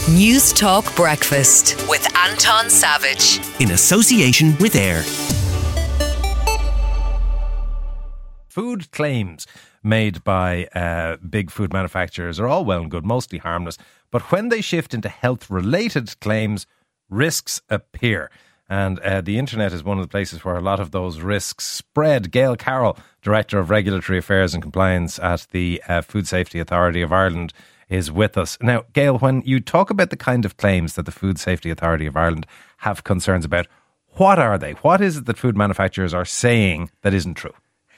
News Talk Breakfast with Anton Savage. In association with AIR. Food claims made by big food manufacturers are all well and good, mostly harmless. But when they shift into health-related claims, risks appear. And the internet is one of the places where a lot of those risks spread. Gail Carroll, Director of Regulatory Affairs and Compliance at the Food Safety Authority of Ireland, is with us. Now, Gail, when you talk about the kind of claims that the Food Safety Authority of Ireland have concerns about, what are they? What is it that food manufacturers are saying that isn't true?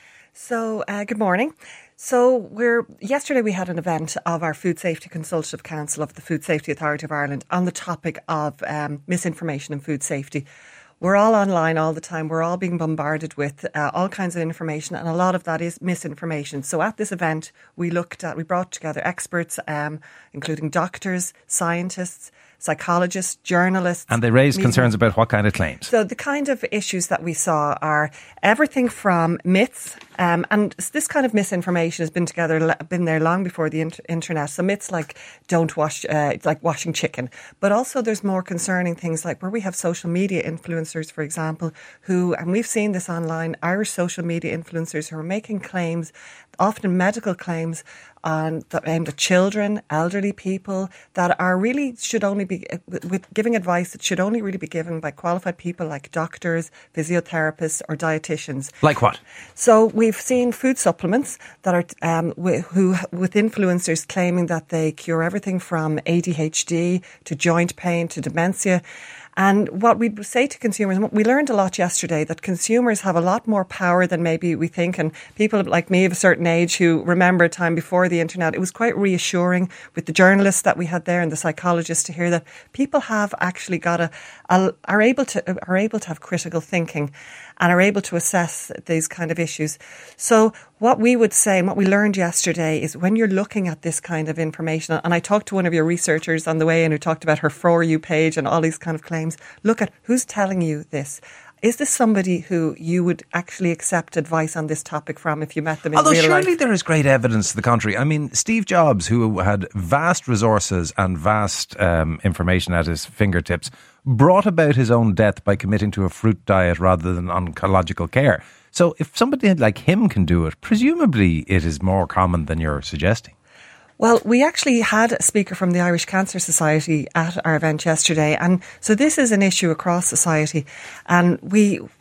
So, good morning. So, yesterday we had an event of our Food Safety Consultative Council of the Food Safety Authority of Ireland on the topic of misinformation in food safety. We're all online all the time. We're all being bombarded with all kinds of information, and a lot of that is misinformation. So at this event, we brought together experts, including doctors, scientists, psychologists, journalists. And they raised concerns about what kind of claims? So the kind of issues that we saw are everything from myths, and this kind of misinformation has been there long before the internet. So myths like don't wash, like washing chicken. But also there's more concerning things like where we have social media influencers, for example, and we've seen this online, Irish social media influencers who are making claims, often medical claims, that aimed at children, elderly people, that are really should only be with giving advice that should only really be given by qualified people like doctors, physiotherapists, or dietitians. Like what? So we've seen food supplements that are with influencers claiming that they cure everything from ADHD to joint pain to dementia. And what we say to consumers, we learned a lot yesterday, that consumers have a lot more power than maybe we think. And people like me of a certain age who remember a time before the internet, it was quite reassuring with the journalists that we had there and the psychologists to hear that people have actually are able to have critical thinking and are able to assess these kind of issues. So what we would say and what we learned yesterday is when you're looking at this kind of information, and I talked to one of your researchers on the way in who talked about her For You page and all these kind of claims, look at who's telling you this. Is this somebody who you would actually accept advice on this topic from if you met them in real life? Although surely there is great evidence to the contrary. I mean, Steve Jobs, who had vast resources and vast information at his fingertips, brought about his own death by committing to a fruit diet rather than oncological care. So if somebody like him can do it, presumably it is more common than you're suggesting. Well, we actually had a speaker from the Irish Cancer Society at our event yesterday. And so this is an issue across society. And in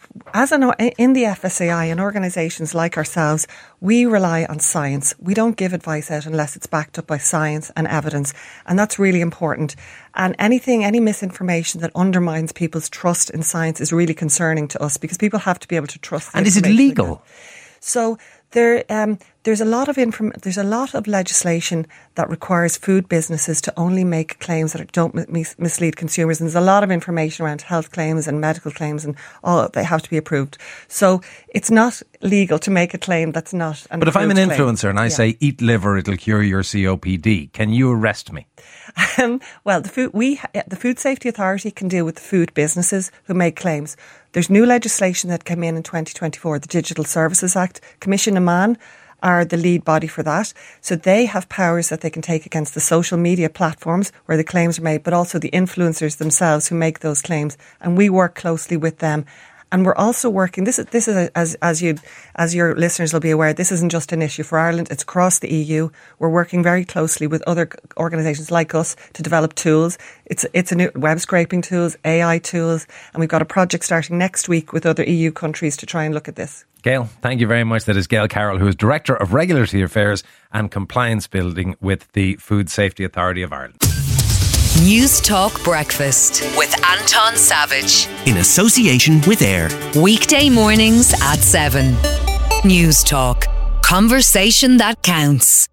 the FSAI and organisations like ourselves, we rely on science. We don't give advice out unless it's backed up by science and evidence. And that's really important. And any misinformation that undermines people's trust in science is really concerning to us because people have to be able to trust the information. And is it legal? So there's a lot of legislation that requires food businesses to only make claims that don't mislead consumers. And there's a lot of information around health claims and medical claims, and all they have to be approved. So it's not legal to make a claim that's not an approved claim. But if I'm an influencer and I say eat liver, it'll cure your COPD, can you arrest me? Well, the Food Safety Authority can deal with the food businesses who make claims. There's new legislation that came in 2024, the Digital Services Act. Commission Amman are the lead body for that. So they have powers that they can take against the social media platforms where the claims are made, but also the influencers themselves who make those claims. And we work closely with them. And we're also working, this is as your listeners will be aware, this isn't just an issue for Ireland, it's across the EU. We're working very closely with other organisations like us to develop tools. It's a new web scraping tools, AI tools, and we've got a project starting next week with other EU countries to try and look at this. Gail, thank you very much. That is Gail Carroll, who is Director of Regulatory Affairs and Compliance Building with the Food Safety Authority of Ireland. News Talk Breakfast with Anton Savage. In association with AIR. Weekday mornings at 7. News Talk. Conversation that counts.